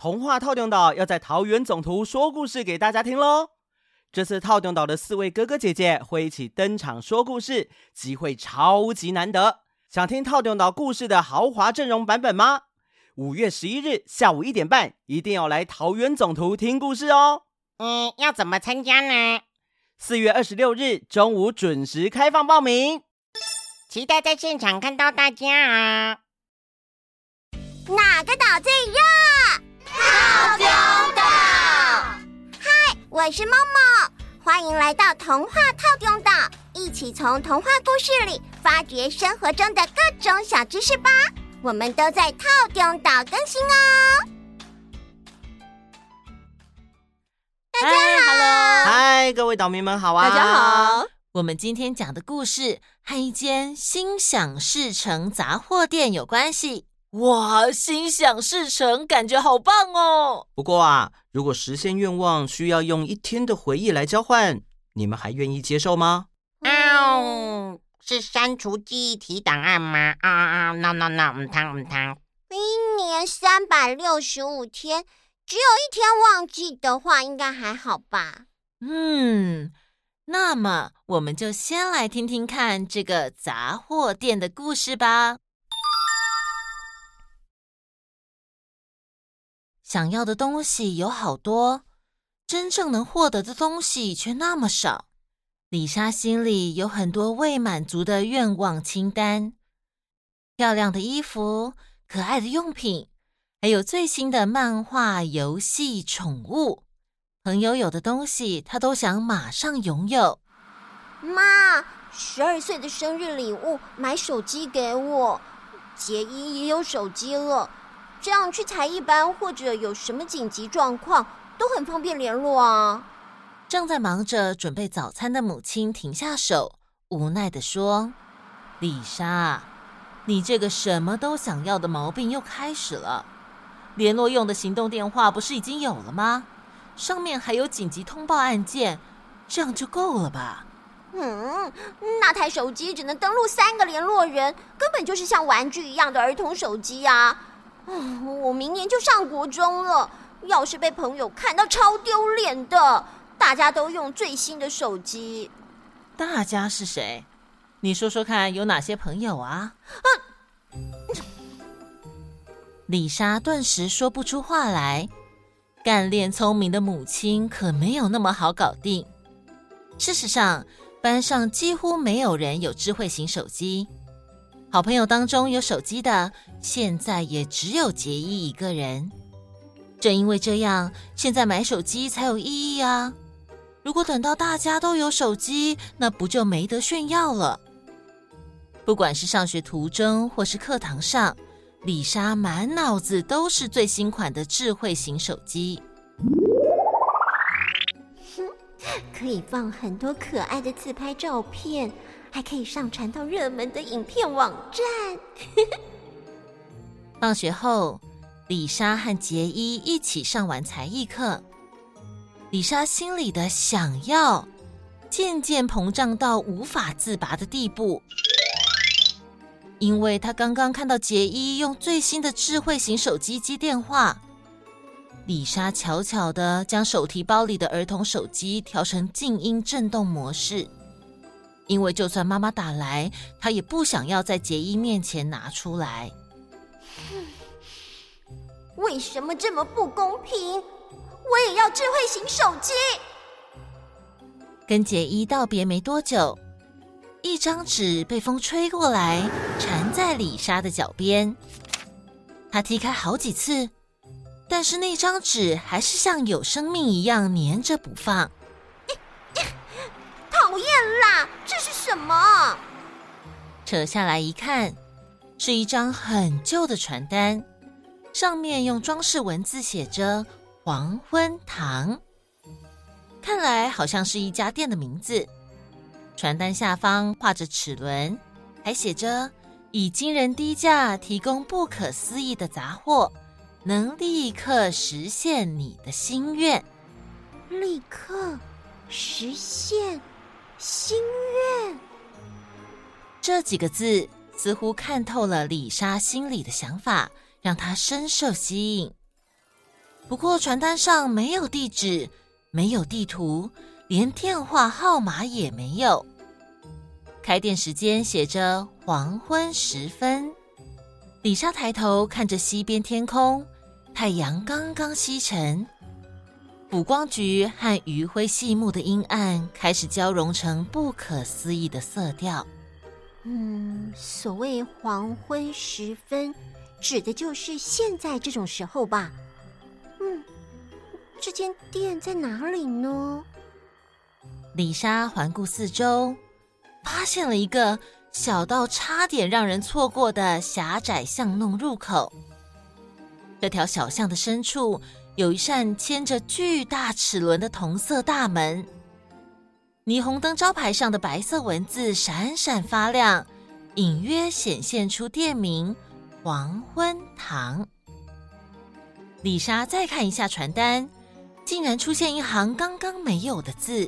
童话透中岛要在桃园总图说故事给大家听咯。这次透中岛的4位哥哥姐姐会一起登场说故事，机会超级难得。想听透中岛故事的豪华阵容版本吗？5月11日下午1点半，一定要来桃园总图听故事哦。 要怎么参加呢 ？4月26日中午准时开放报名， 期待在现场看到大家啊！ 哪个岛最热？ 透中岛。 嗨，我是默默，欢迎来到童话透中岛，一起从童话故事里发掘生活中的各种小知识吧。我们都在透中岛更新哦。大家好， 嗨，各位岛民们好啊！ 大家好。 我们今天讲的故事和一间心想事成杂货店有关系。哇，心想事成，感觉好棒哦！ 不过啊，如果实现愿望需要用1天的回忆来交换，你们还愿意接受吗？ 是删除记忆体档案吗？No， 唔通。 一年365天，只有1天忘记的话，应该还好吧？ 那么我们就先来听听看这个杂货店的故事吧。想要的东西有好多，真正能获得的东西却那么少。李莎心里有很多未满足的愿望清单，漂亮的衣服、可爱的用品，还有最新的漫画、游戏、宠物。朋友有的东西，她都想马上拥有。 妈，12岁的生日礼物，买手机给我。杰伊也有手机了，这样去才艺班或者有什么紧急状况，都很方便联络啊。 正在忙着准备早餐的母亲停下手，无奈地说：“李莎，你这个什么都想要的毛病又开始了。联络用的行动电话不是已经有了吗？上面还有紧急通报按键，这样就够了吧？” 那台手机只能登录3个联络人，根本就是像玩具一样的儿童手机啊！我明年就上国中了，要是被朋友看到超丢脸的。大家都用最新的手机。 大家是谁？你说说看，有哪些朋友啊？李莎顿时说不出话来。干练聪明的母亲可没有那么好搞定。事实上，班上几乎没有人有智慧型手机。好朋友当中有手机的，现在也只有杰伊一个人。正因为这样，现在买手机才有意义啊。如果等到大家都有手机，那不就没得炫耀了？不管是上学途中或是课堂上，李莎满脑子都是最新款的智慧型手机。 可以放很多可爱的自拍照片，还可以上传到热门的影片网站。 放学后，李莎和杰伊一起上完才艺课。李莎心里的想要渐渐膨胀到无法自拔的地步，因为她刚刚看到杰伊用最新的智慧型手机接电话。李莎悄悄地将手提包里的儿童手机调成静音震动模式，因为就算妈妈打来，她也不想要在杰伊面前拿出来。 为什么这么不公平？我也要智慧型手机。 跟杰伊道别没多久，一张纸被风吹过来，缠在李莎的脚边。她踢开好几次，但是那张纸还是像有生命一样粘着不放。 讨厌啦！这是什么？ 扯下来一看，是一张很旧的传单，上面用装饰文字写着黄昏堂，看来好像是一家店的名字。传单下方画着齿轮，还写着以惊人低价提供不可思议的杂货，能立刻实现你的心愿。 立刻实现心愿。 这几个字似乎看透了李莎心里的想法，让她深受吸引。 不过传单上没有地址，没有地图，连电话号码也没有。开店时间写着黄昏时分。李莎抬头看着西边天空，太阳刚刚西沉，补光菊和余晖细木的阴暗开始交融成不可思议的色调。 所谓黄昏时分，指的就是现在这种时候吧。这间店在哪里呢？ 李莎环顾四周，发现了一个小到差点让人错过的狭窄巷弄入口。这条小巷的深处有一扇牵着巨大齿轮的铜色大门，霓虹灯招牌上的白色文字闪闪发亮，隐约显现出店名黄昏堂。李莎再看一下传单，竟然出现一行刚刚没有的字：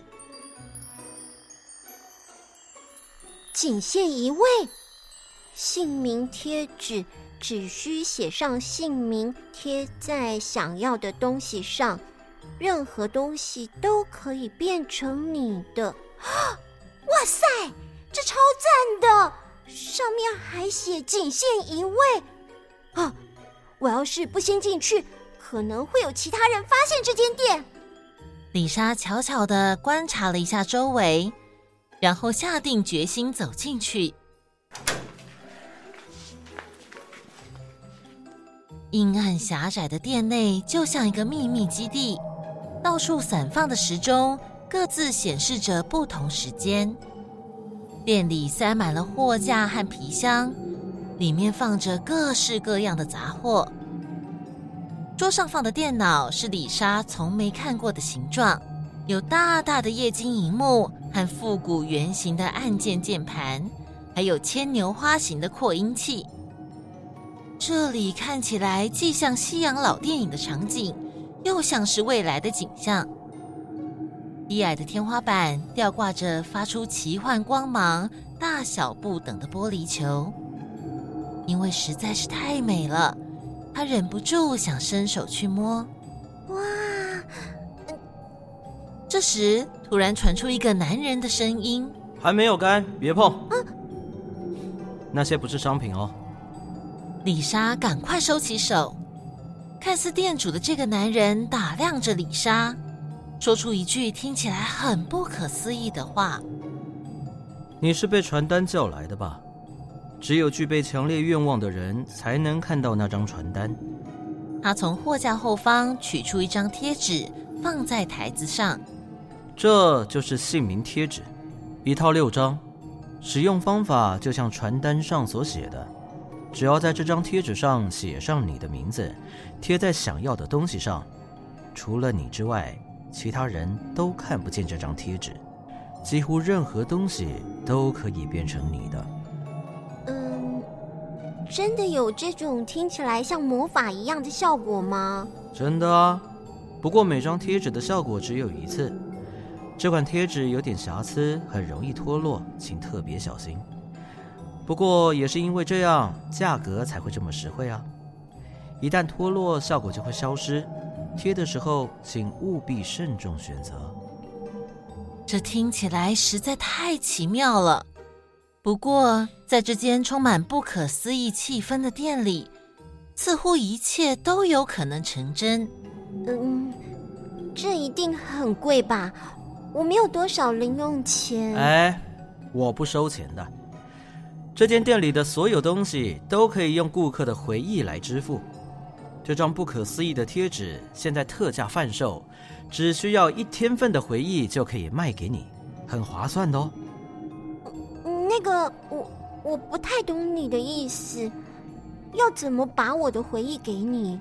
仅限一位，姓名贴纸只需写上姓名，贴在想要的东西上，任何东西都可以变成你的。哇塞，这超赞的！上面还写仅限一位。我要是不先进去，可能会有其他人发现这间店。 李莎悄悄地观察了一下周围，然后下定决心走进去。阴暗狭窄的店内就像一个秘密基地，到处散放的时钟各自显示着不同时间。店里塞满了货架和皮箱，里面放着各式各样的杂货。桌上放的电脑是李莎从没看过的形状，有大大的液晶萤幕和复古圆形的按键键盘，还有牵牛花形的扩音器。这里看起来既像西洋老电影的场景，又像是未来的景象。低矮的天花板吊挂着发出奇幻光芒、大小不等的玻璃球，因为实在是太美了，他忍不住想伸手去摸。 哇！ 这时突然传出一个男人的声音：“ 还没有干，别碰。那些不是商品哦。” 李莎赶快收起手，看似店主的这个男人打量着李莎，说出一句听起来很不可思议的话：“ 你是被传单叫来的吧？只有具备强烈愿望的人才能看到那张传单。” 他从货架后方取出一张贴纸，放在台子上。 这就是姓名贴纸，一套6张，使用方法就像传单上所写的。只要在这张贴纸上写上你的名字，贴在想要的东西上，除了你之外，其他人都看不见这张贴纸。几乎任何东西都可以变成你的。 真的有这种听起来像魔法一样的效果吗？ 真的啊，不过每张贴纸的效果只有一次。这款贴纸有点瑕疵，很容易脱落，请特别小心。不过也是因为这样，价格才会这么实惠啊。一旦脱落，效果就会消失。贴的时候，请务必慎重选择。 这听起来实在太奇妙了。不过，在这间充满不可思议气氛的店里，似乎一切都有可能成真。 这一定很贵吧？我没有多少零用钱。 哎，我不收钱的。这间店里的所有东西都可以用顾客的回忆来支付。这张不可思议的贴纸现在特价贩售，只需要1天份的回忆就可以卖给你，很划算的哦。 那个，我不太懂你的意思，要怎么把我的回忆给你？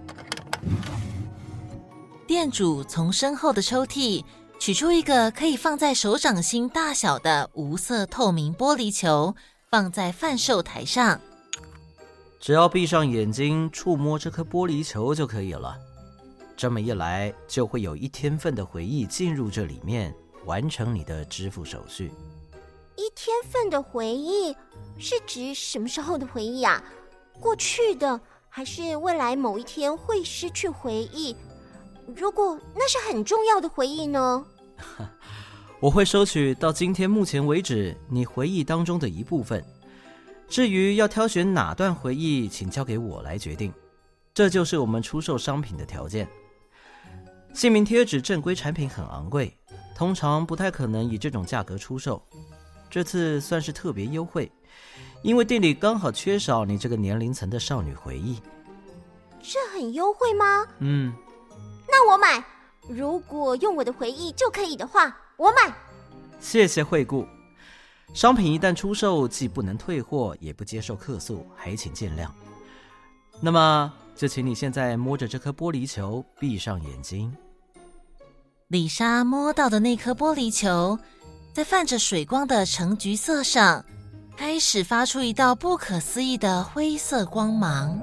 店主从身后的抽屉取出一个可以放在手掌心大小的无色透明玻璃球，放在贩售台上。 只要闭上眼睛触摸这颗玻璃球就可以了。这么一来，就会有1天份的回忆进入这里面，完成你的支付手续。 1天份的回忆是指什么时候的回忆啊？过去的，还是未来某一天会失去回忆？ 如果那是很重要的回忆呢？ 我会收取到今天目前为止你回忆当中的一部分。至于要挑选哪段回忆，请交给我来决定。这就是我们出售商品的条件。姓名贴纸正规产品很昂贵，通常不太可能以这种价格出售。这次算是特别优惠，因为店里刚好缺少你这个年龄层的少女回忆。 这很优惠吗？那我买。如果用我的回忆就可以的话，我买。 谢谢惠顾。商品一旦出售，既不能退货，也不接受客诉，还请见谅。那么就请你现在摸着这颗玻璃球，闭上眼睛。 丽莎摸到的那颗玻璃球，在泛着水光的橙橘色上，开始发出一道不可思议的灰色光芒。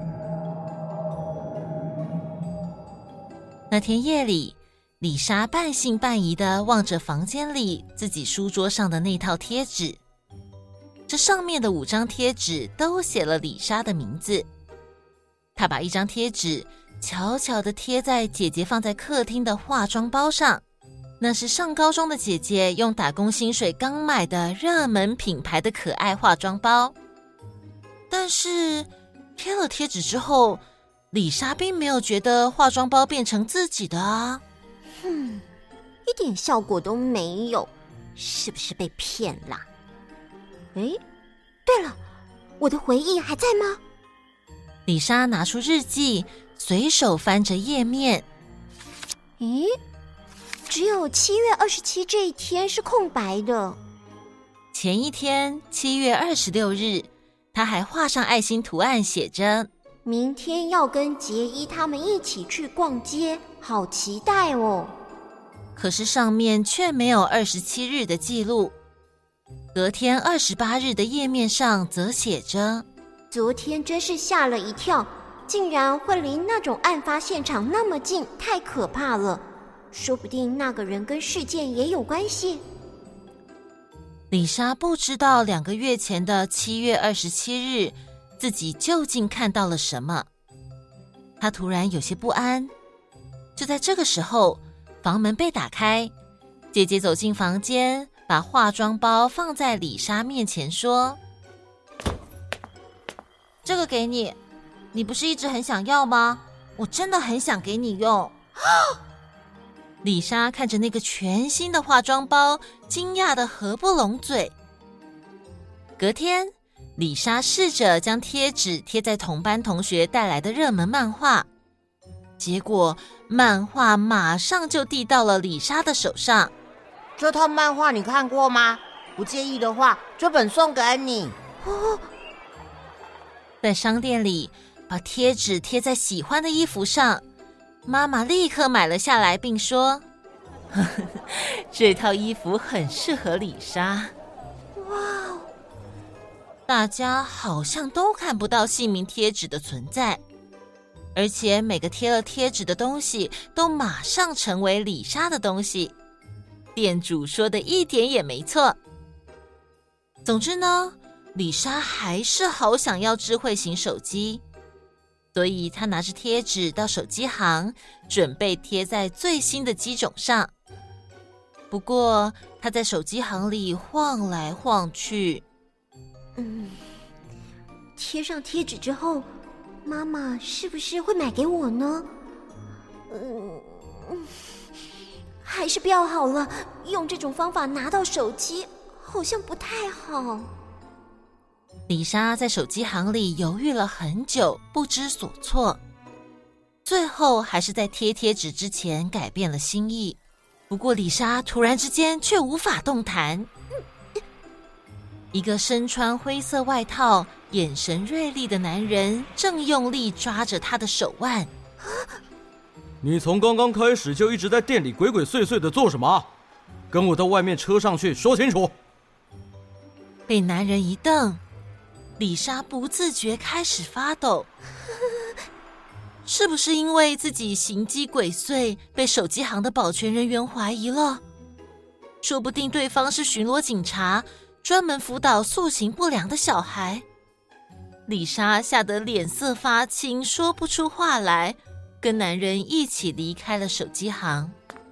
那天夜里，丽莎半信半疑地望着房间里自己书桌上的那套贴纸，这上面的5张贴纸都写了丽莎的名字。她把一张贴纸悄悄地贴在姐姐放在客厅的化妆包上，那是上高中的姐姐用打工薪水刚买的热门品牌的可爱化妆包。但是贴了贴纸之后，丽莎并没有觉得化妆包变成自己的啊。 一点效果都没有，是不是被骗啦？诶，对了，我的回忆还在吗？ 丽莎拿出日记，随手翻着页面。 咦，只有7月27这一天是空白的。 前一天7月26日，她还画上爱心图案，写着明天要跟杰伊他们一起去逛街，好期待哦。 可是上面却没有27日的记录。隔天28日的页面上则写着， 昨天真是吓了一跳，竟然会离那种案发现场那么近，太可怕了。说不定那个人跟事件也有关系。 丽莎不知道2个月前的7月27日，自己究竟看到了什么。她突然有些不安。就在这个时候，房门被打开，姐姐走进房间，把化妆包放在丽莎面前说，这个给你，你不是一直很想要吗？我真的很想给你用。丽莎看着那个全新的化妆包，惊讶得合不拢嘴。隔天，丽莎试着将贴纸贴在同班同学带来的热门漫画，结果漫画马上就递到了丽莎的手上。 这套漫画你看过吗？不介意的话，这本送给你。 在商店里，把贴纸贴在喜欢的衣服上，妈妈立刻买了下来，并说呵呵，这套衣服很适合丽莎。 哇哦！ 大家好像都看不到姓名贴纸的存在，而且每个贴了贴纸的东西都马上成为丽莎的东西。店主说的一点也没错。总之呢，丽莎还是好想要智慧型手机，所以她拿着贴纸到手机行，准备贴在最新的机种上。不过她在手机行里晃来晃去。 贴上贴纸之后，妈妈是不是会买给我呢？还是不要好了，用这种方法拿到手机好像不太好。 丽莎在手机行里犹豫了很久，不知所措，最后还是在贴贴纸之前改变了心意。不过丽莎突然之间却无法动弹。一个身穿灰色外套、眼神锐利的男人正用力抓着她的手腕。 你从刚刚开始就一直在店里鬼鬼祟祟的做什么？跟我到外面车上去说清楚。 被男人一瞪，丽莎不自觉开始发抖。是不是因为自己行迹鬼祟，被手机行的保全人员怀疑了？说不定对方是巡逻警察，专门辅导素行不良的小孩。丽莎吓得脸色发青，说不出话来。 跟男人一起离开了手机行。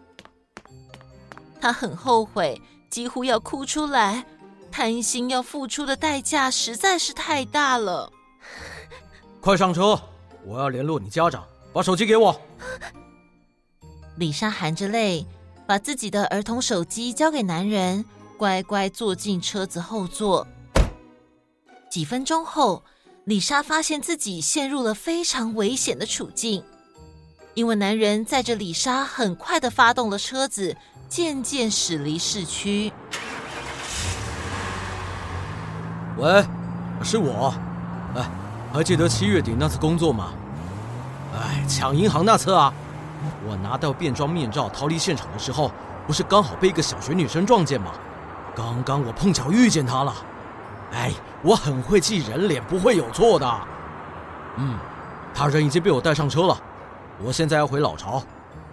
她很后悔，几乎要哭出来，贪心要付出的代价实在是太大了。 快上车，我要联络你家长，把手机给我。 李莎含着泪，把自己的儿童手机交给男人，乖乖坐进车子后座。几分钟后，李莎发现自己陷入了非常危险的处境，因为男人载着李莎很快地发动了车子，渐渐驶离市区。 喂，是我。还记得7月底那次工作吗？抢银行那次啊，我拿到变装面罩逃离现场的时候，不是刚好被一个小学女生撞见吗？刚刚我碰巧遇见她了。我很会记人脸，不会有错的。她人已经被我带上车了，我现在要回老巢。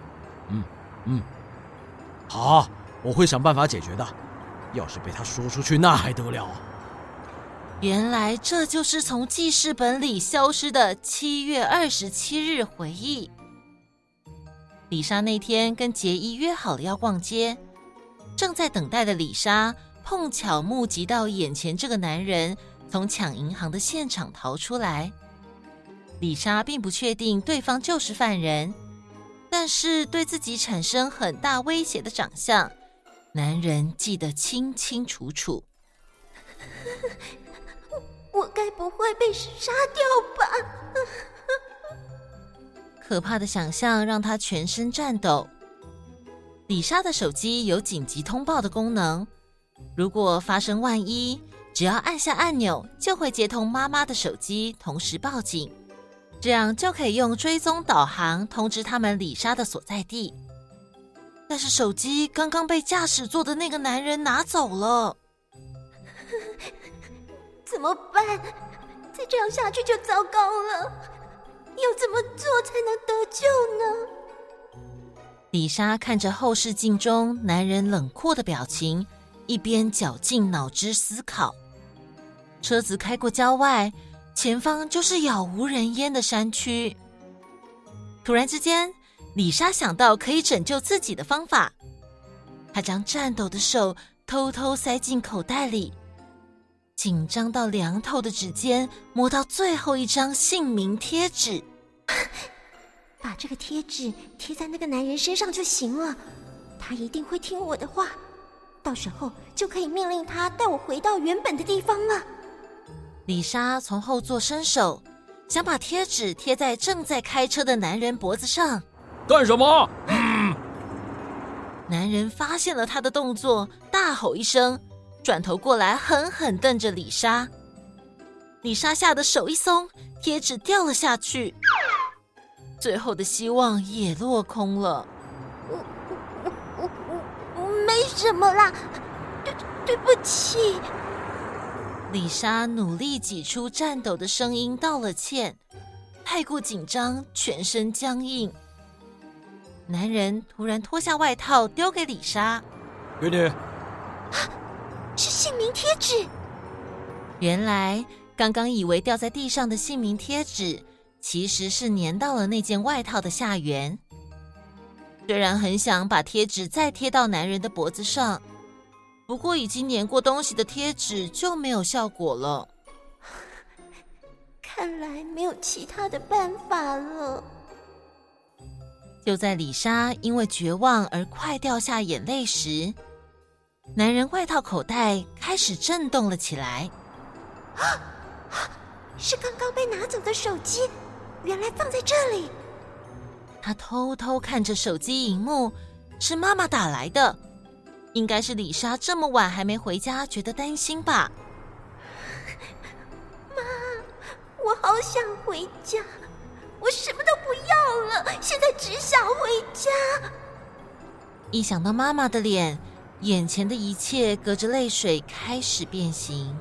好，我会想办法解决的。要是被她说出去，那还得了。 原来这就是从记事本里消失的7月27日回忆。李莎那天跟杰伊约好了要逛街，正在等待的李莎碰巧目击到眼前这个男人从抢银行的现场逃出来。李莎并不确定对方就是犯人，但是对自己产生很大威胁的长相，男人记得清清楚楚。 我该不会被杀掉吧？ 可怕的想象让他全身颤抖。李莎的手机有紧急通报的功能，如果发生万一，只要按下按钮就会接通妈妈的手机，同时报警，这样就可以用追踪导航通知他们李莎的所在地。但是手机刚刚被驾驶座的那个男人拿走了。 怎么办？再这样下去就糟糕了。要怎么做才能得救呢？ 李莎看着后视镜中男人冷酷的表情，一边绞尽脑汁思考。车子开过郊外，前方就是杳无人烟的山区。突然之间，李莎想到可以拯救自己的方法，她将颤抖的手偷偷塞进口袋里，紧张到凉透的指尖摸到最后一张姓名贴纸。 把这个贴纸贴在那个男人身上就行了，他一定会听我的话，到时候就可以命令他带我回到原本的地方了。 李莎从后座伸手，想把贴纸贴在正在开车的男人脖子上。 干什么？ 男人发现了他的动作，大吼一声，转头过来狠狠瞪着李莎。李莎吓得手一松，贴纸掉了下去，最后的希望也落空了。 我没什么啦，对不起。 李莎努力挤出颤抖的声音道了歉，太过紧张，全身僵硬。男人突然脱下外套丢给李莎， 给你。 是姓名贴纸。 原来刚刚以为掉在地上的姓名贴纸，其实是粘到了那件外套的下缘。虽然很想把贴纸再贴到男人的脖子上，不过已经粘过东西的贴纸就没有效果了。 看来没有其他的办法了。 就在李莎因为绝望而快掉下眼泪时，男人外套口袋开始震动了起来。 是刚刚被拿走的手机，原来放在这里。 他偷偷看着手机荧幕，是妈妈打来的，应该是李莎这么晚还没回家，觉得担心吧。 妈，我好想回家，我什么都不要了，现在只想回家。 一想到妈妈的脸，眼前的一切隔着泪水开始变形。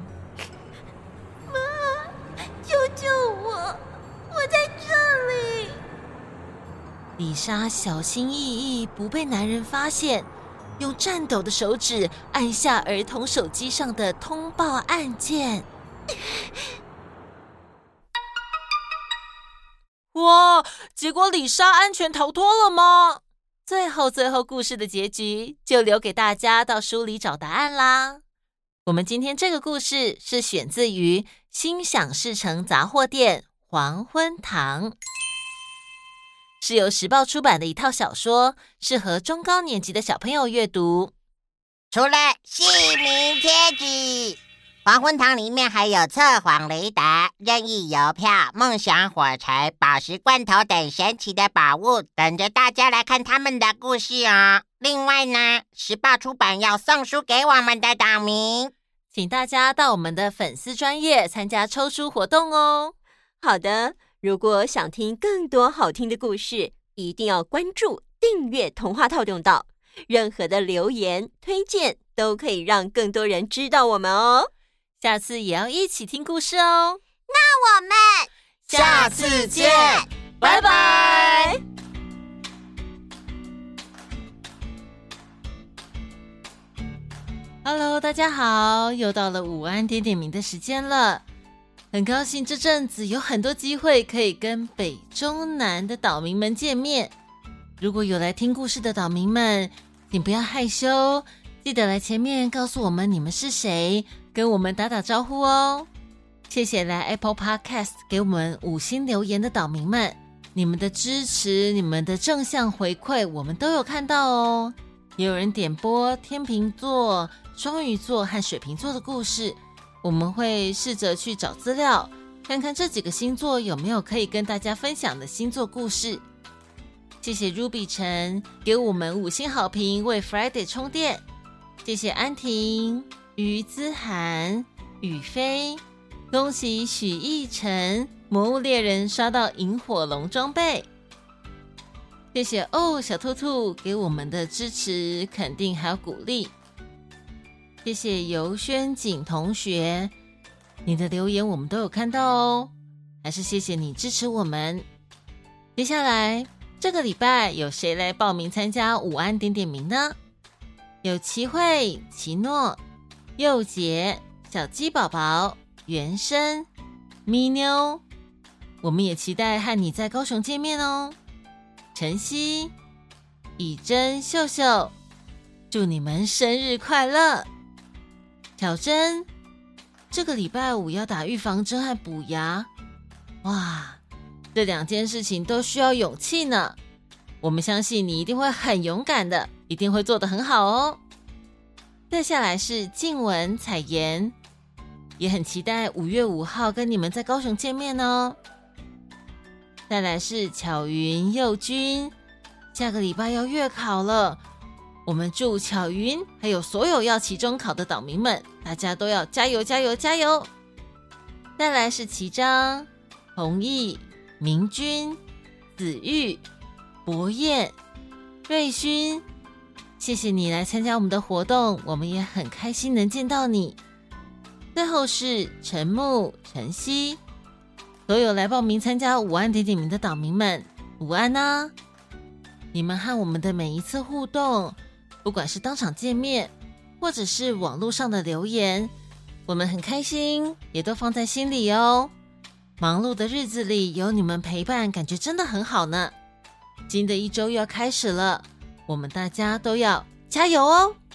妈，救救我，我在这里。 李莎小心翼翼，不被男人发现，用颤抖的手指按下儿童手机上的通报按键。 哇，结果李莎安全逃脱了吗？最后故事的结局就留给大家到书里找答案啦。我们今天这个故事是选自于心想事成杂货店黄昏堂，是由时报出版的一套小说，适合中高年级的小朋友阅读。 除了姓名贴纸，黄昏堂里面还有测谎雷达、任意邮票、梦想火柴、宝石罐头等神奇的宝物，等着大家来看他们的故事哦。另外呢，时报出版要送书给我们的岛民， 请大家到我们的粉丝专页参加抽书活动哦。 好的，如果想听更多好听的故事，一定要关注、订阅童话透中岛。任何的留言、推荐都可以让更多人知道我们哦。 下次也要一起听故事哦。 那我们下次见，拜拜。Hello， 大家好，又到了午安点点名的时间了。很高兴这阵子有很多机会可以跟北中南的岛民们见面。如果有来听故事的岛民们，请不要害羞，记得来前面告诉我们你们是谁，跟我们打打招呼哦。谢谢来 Apple Podcast 给我们5星留言的岛民们，你们的支持，你们的正向回馈我们都有看到哦。也有人点播天秤座、双鱼座和水瓶座的故事，我们会试着去找资料，看看这几个星座有没有可以跟大家分享的星座故事。谢谢 Ruby 陈给我们5星好评，为 Friday 充电。谢谢安婷、于姿涵、雨飞，恭喜许逸晨魔物猎人刷到萤火龙装备。谢谢小兔兔给我们的支持、肯定还有鼓励。谢谢游轩景同学，你的留言我们都有看到哦，还是谢谢你支持我们。接下来这个礼拜有谁来报名参加午安点点名呢？有齐慧、齐诺、佑杰、小鸡宝宝、原生、咪妞，我们也期待和你在高雄见面哦。晨曦、以真、秀秀，祝你们生日快乐。小珍，这个礼拜5要打预防针和补牙，哇，这2件事情都需要勇气呢。我们相信你一定会很勇敢的，一定会做得很好哦。再下来是静文、彩妍，也很期待5月5号跟你们在高雄见面哦。再来是巧云、佑君，下个礼拜要月考了，我们祝巧云还有所有要期中考的岛民们，大家都要加油加油加油。再来是齐章、弘毅、明君、子玉、博彦、瑞勋，谢谢你来参加我们的活动，我们也很开心能见到你。最后是陈木、晨曦，所有来报名参加午安点点名的岛民们，午安啊！你们和我们的每一次互动，不管是当场见面，或者是网络上的留言，我们很开心，也都放在心里哦。忙碌的日子里有你们陪伴，感觉真的很好呢。新的一周又要开始了，我们大家都要加油哦！